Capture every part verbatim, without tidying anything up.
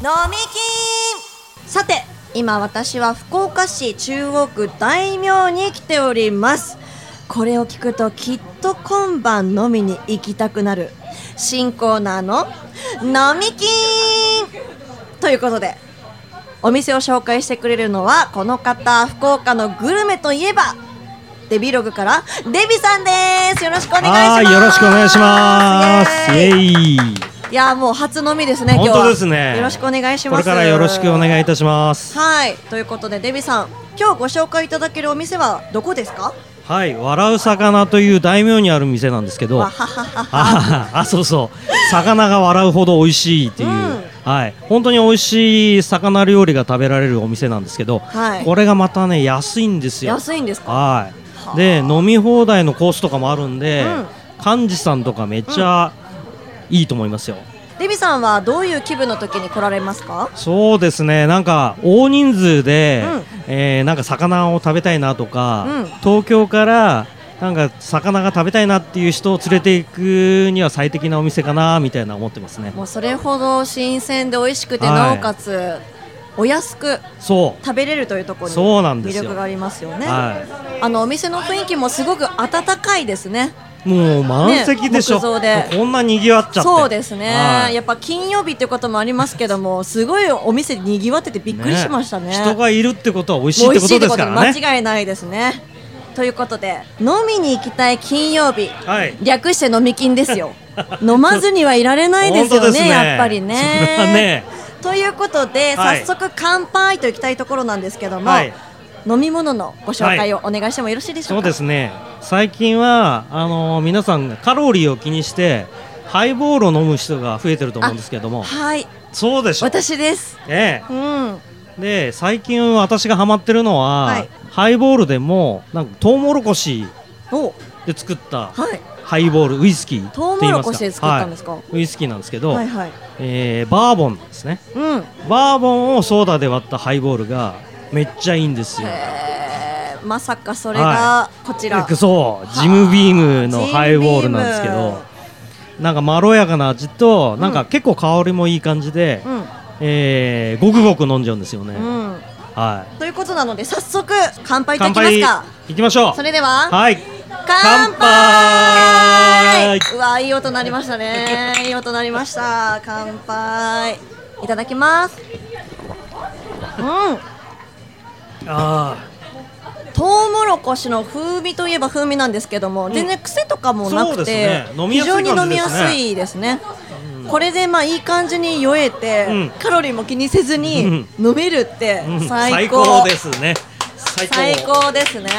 飲み金。さて今私は福岡市中央区大名に来ております。これを聞くときっと今晩飲みに行きたくなる新コーナーの飲み金ということで、お店を紹介してくれるのはこの方、福岡のグルメといえばデビログからデビさんです。よろしくお願いします。 よろしくお願いします。イエーイ。 いやもう初飲みですね。今日は本当ですね。 よろしくお願いします。 これからよろしくお願いいたします。 はい、ということでデビさん、今日ご紹介いただけるお店はどこですか？ はい、笑う魚という大名にある店なんですけど、 わははははああそうそう魚が笑うほど美味しいっていう、うん、はい、本当に美味しい魚料理が食べられるお店なんですけど、はい、これがまたね安いんですよ。 安いんですか？ はい、で飲み放題のコースとかもあるんで、うん、幹事さんとかめっちゃいいと思いますよ。 デビさんはどういう気分の時に来られますか？ そうですね、なんか大人数で、うん、えー、なんか魚を食べたいなとか、うん、東京からなんか魚が食べたいなっていう人を連れていくには最適なお店かなみたいな思ってますね。 もうそれほど新鮮で美味しくて、はい、なおかつお安く食べれるというところに魅力がありますよね。はい、あのお店の雰囲気もすごく温かいですね。 もう満席でしょ、ね、こんなにぎわっちゃって。 そうですね、はい、やっぱ金曜日っていうこともありますけども、すごいお店にぎわっててびっくりしましたね。 ね、人がいるってことは美味しいってことですからね。 美味しいってこと間違いないですね。ということで飲みに行きたい金曜日、はい、略して飲み金ですよ。飲まずにはいられないですよ ね, ねやっぱり ね, ねということで、はい、早速乾杯といきたいところなんですけども、はい、飲み物のご紹介をお願いしてもよろしいでしょうか？ はい、そうですね、最近はあのー、皆さんカロリーを気にしてハイボールを飲む人が増えてると思うんですけども、 はい、 そうでしょ。 私です、 ええ、 うん、 で最近私がハマってるのは、はい、ハイボールでもなんかトウモロコシで作ったハイボール、ウイスキーって言いますか。 トウモロコシで作ったんですか？はい、 ウイスキーなんですけど、 はいはい、 えー、バーボンなんですね、うん、バーボンをソーダで割ったハイボールがめっちゃいいんですよ。 まさかそれがこちら、 はい、そうジムビームのハイボールなんですけど、なんかまろやかな味と、うん、なんか結構香りもいい感じで、うん、えー、ごくごく飲んじゃうんですよね。うん、はい、 ということなので早速乾杯いただきますか。 いきましょう。 それでは、 はい、 乾杯。うわいい音鳴りましたね。いい音鳴りました。乾杯いただきます。うん、 あトウモロコシの風味といえば風味なんですけども、うん、全然癖とかもなくて、ね、非常に飲みやすいですね。うん、これでまあいい感じに酔えて、うん、カロリーも気にせずに飲めるって最高、うん、 最高ですね。 最高、最高ですね。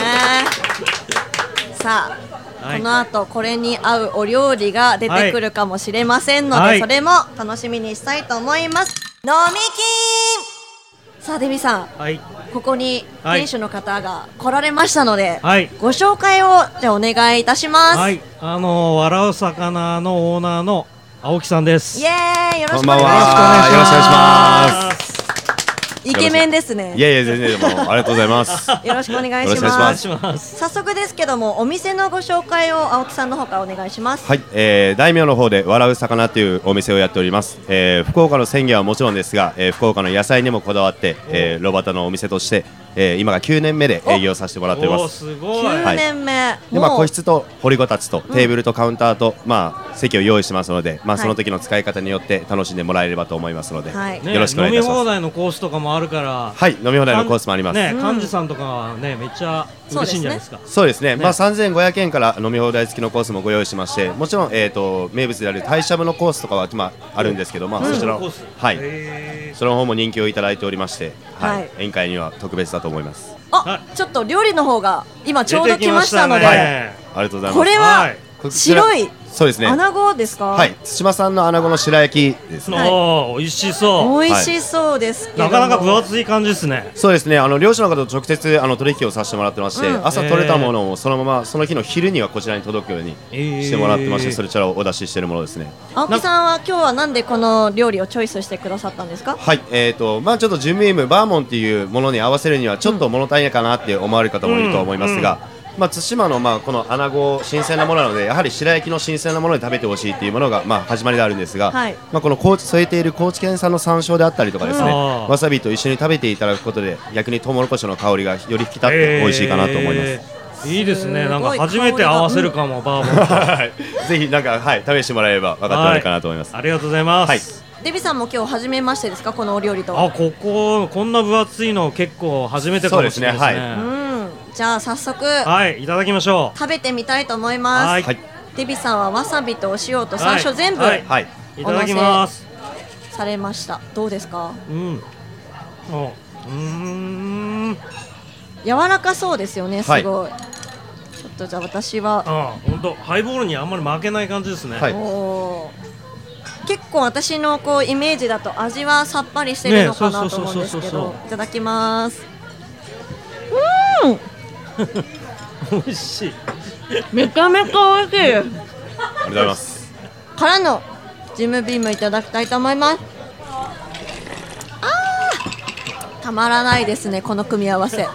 さあ、はい、この後これに合うお料理が出てくるかもしれませんので、はい、それも楽しみにしたいと思います。飲み金。さあデビさん、はい、ここに店主の方が来られましたので、はい、ご紹介をじゃあお願いいたします。 はい、あの笑う魚のオーナーの青木さんです。 イエーイ、よろしくお願いします。 よろしくお願いします。 イケメンですね。 いやいや全然もうありがとうございます。 よろしくお願いします。ます早速ですけどもお店のご紹介を青木さんの方からお願いします。 はい、えー、大名の方で笑う魚というお店をやっております。えー、福岡の鮮魚はもちろんですが、えー、福岡の野菜にもこだわって、えー、炉端のお店としてえー、今がきゅうねんめで営業させてもらっております。 すごい。 きゅうねんめ、はい、 でまあ、個室と掘りごたつとテーブルとカウンターと、うん、まあ、席を用意してますので、まあ、その時の使い方によって楽しんでもらえればと思いますので、はい、よろしくお願いいたします。 飲み放題のコースとかもあるから、 はい、飲み放題のコースもあります。 ね、幹事さんとかはねめっちゃ嬉しいんじゃないですか。 そうですね、ね、まあ、さんぜんごひゃくえんから飲み放題付きのコースもご用意しまして、もちろん、えー、と名物である鯛しゃぶのコースとかは、まあ、あるんですけど、まあ、そちらの、はい、その方も人気をいただいておりまして、はいはい、宴会には特別だと思います。 あ、ちょっと料理の方が今ちょうど来ましたので、 はい、ありがとうございます。 これは白いそうですね。 穴子ですか？ はい、対馬産の穴子の白焼きですね。 おー、美味しそう。 美味しそうですけども、 なかなか分厚い感じですね。 そうですね。あの漁師の方と直接あの取引をさせてもらってまして、うん、朝取れたものをそのままその日の昼にはこちらに届くようにしてもらってまして、えー、そちらをお出ししているものですね。 青木さんは今日はなんでこの料理をチョイスしてくださったんですか？ はい、えーとまあちょっとジムビームバーモンっていうものに合わせるにはちょっと物足りないかなって思われる方もいると思いますが。うんうんうん、 まあ、対馬のまあこの穴子新鮮なものなので、やはり白焼きの新鮮なもので食べてほしいっていうものがまあ始まりであるんですが、 はい、 まあこの高知添えている高知県産の山椒であったりとかですね、 うん、 わさびと一緒に食べていただくことで逆にトウモロコシの香りがより引き立って美味しいかなと思います。 えー、いいですね。なんか初めて合わせるかも、うん、バーボン。 ぜひなんかはい試してもらえれば分かってもらえるかなと思います。 ありがとうございます。はい、 デビさんも今日初めましてですか、このお料理と。 あ、こここんな分厚いの結構初めてかもしれないですね。 そうですね、はい、 うん、じゃあ早速、 はい、いただきましょう。 食べてみたいと思います。 はい、 デビさんはわさびとお塩と山椒全部、はいはい、いただきます。 されました。どうですか？ うん、お、うーん、 柔らかそうですよね、すごい、はい、ちょっとじゃあ私は、 あ、本当ハイボールにあんまり負けない感じですね。はい、 お結構私のこうイメージだと味はさっぱりしてるのかなと思うんですけど、いただきます。うーん美味しいめちゃめちゃ美味しいです。ありがとうございます。 からのジムビームいただきたいと思います。あー、たまらないですね、この組み合わせ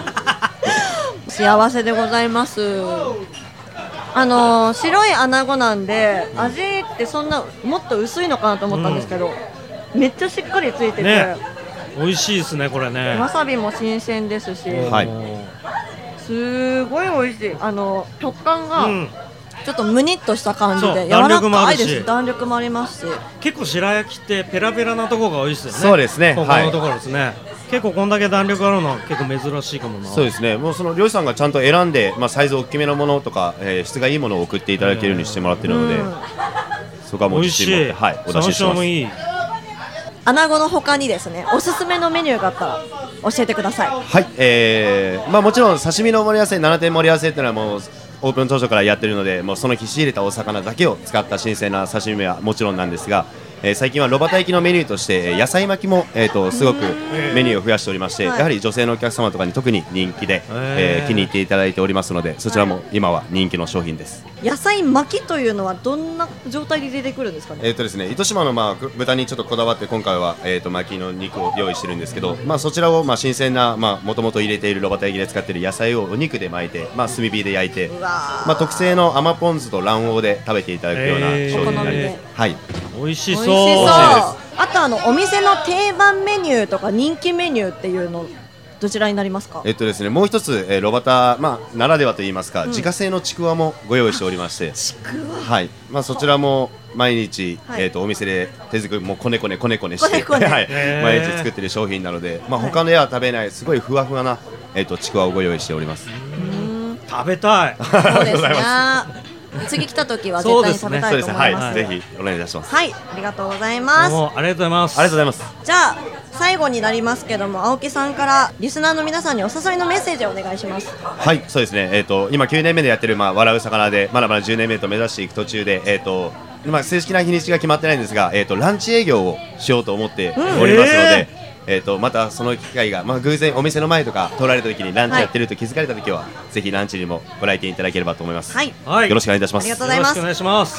幸せでございます。あのー、白い穴子なんで味ってそんなもっと薄いのかなと思ったんですけど、うん、めっちゃしっかりついてて、ね、 美味しいですねこれね。 わさびも新鮮ですし、はい、すごい美味しい。あの食感がちょっとムニッとした感じで柔らかいです。弾力もありますし、 結構白焼きってペラペラなところが多いですよね。 そうですね、 ここのところですね、はい、結構こんだけ弾力あるのは結構珍しいかもな。 そうですね、もうその漁師さんがちゃんと選んで、まあ、サイズ大きめのものとか、えー、質がいいものを送っていただけるようにしてもらってるので、そこはもう自信持って、はい、お出しします。 いい穴子の他にですね、おすすめのメニューがあったら教えてください。 はい、えーまあ、もちろん刺身の盛り合わせななてん盛り合わせっていうのはもうオープン当初からやってるので、もうその日仕入れたお魚だけを使った新鮮な刺身はもちろんなんですが、えー、最近は炉端焼きのメニューとして野菜巻きも、えー、とすごくメニューを増やしておりまして、はい、やはり女性のお客様とかに特に人気で、えー、気に入っていただいておりますので、そちらも今は人気の商品です。 野菜巻きというのはどんな状態で出てくるんですかね。 えーとですね、糸島の、まあ、豚にちょっとこだわって今回は、えー、と巻きの肉を用意してるんですけど、まあ、そちらを、まあ、新鮮なもともと入れている炉端焼きで使っている野菜をお肉で巻いて、まあ、炭火で焼いて、まあ、特製の甘ポン酢と卵黄で食べていただくような商品になります。はい、 美味しそう。 美味しそう。あとあのお店の定番メニューとか人気メニューっていうのどちらになりますか。 えっとですね、もう一つ、えー、炉端、まあ、ならではといいますか、うん、自家製のちくわもご用意しておりまして、 ちくわ、 はい、まあ、そちらも毎日、はい、えー、とお店で手作りもうこねこねこねこねしてこねこね、はい、毎日作っている商品なので、まあ、他のでは食べないすごいふわふわな、えー、とちくわをご用意しております。 食べたい。 そうですね次来た時は絶対に食べたいと思います。 ぜひお願いいたします。 はい、ありがとうございます。 ありがとうございます。 ありがとうございます。 じゃあ最後になりますけども、青木さんからリスナーの皆さんにお誘いのメッセージをお願いします。 はい、そうですね、えー、と今きゅうねんめでやってる、まあ、笑う魚でまだまだじゅうねんめと目指していく途中で、えーとまあ、正式な日にちが決まってないんですが、えー、とランチ営業をしようと思っておりますので、うんえー、えーとまたその機会が、まあ、偶然お店の前とか通られた時にランチやってると気づかれた時は、はい、ぜひランチにもご来店いただければと思います。 はい、 よろしくお願いいたします。 ありがとうございます。 よろしくお願いします。